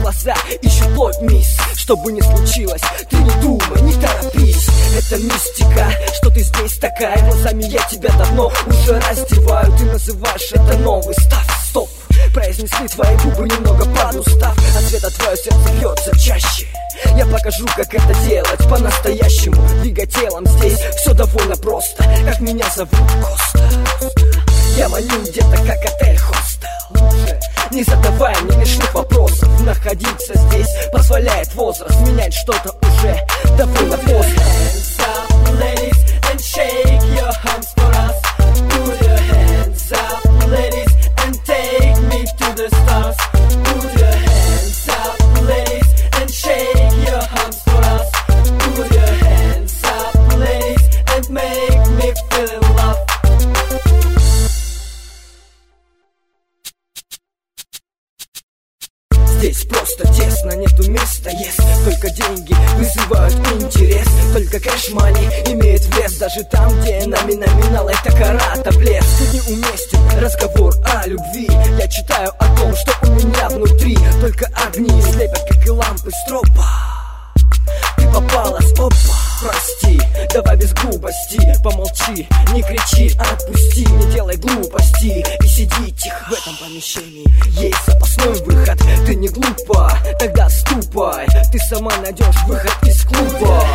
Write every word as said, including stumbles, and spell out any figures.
глаза ищут плоть, мисс. Что бы ни случилось, ты не думай, не торопись. Это мистика, что ты здесь такая. Глазами я тебя давно уже раздеваю. Ты называешь это новый став. Стоп, произнесли твои губы немного под устав. Ответа твое сердце бьется чаще. Я покажу, как это делать по-настоящему. Двигай телом, здесь все довольно просто. Как меня зовут? Коста. Я маню где-то как отель-хостел. Не задавай мне лишних вопросов. Находиться здесь позволяет возраст. Менять что-то уже довольно поздно. Hands up, ladies, and shake your hands for us. Put your hands up, ladies, and take me to the stars. Put your hands up, ladies, and shake your hands for us. Put your hands up, ladies, and make me feel in love. Здесь просто тесно, нету места, yes. Только деньги вызывают интерес. Только кэш-мани имеет вес. Даже там, где нами номинал, это карата, блеск. Неуместен разговор о любви. Я читаю о том, что у меня внутри. Только огни слепят, как и лампы стропа. Ты попалась, опа. Прости, давай без грубости. Помолчи, не кричи, отпусти. Не делай глупости и сиди тихо. В этом помещении есть запасной выход. Ты не глупа, тогда ступай. Ты сама найдешь выход из клуба.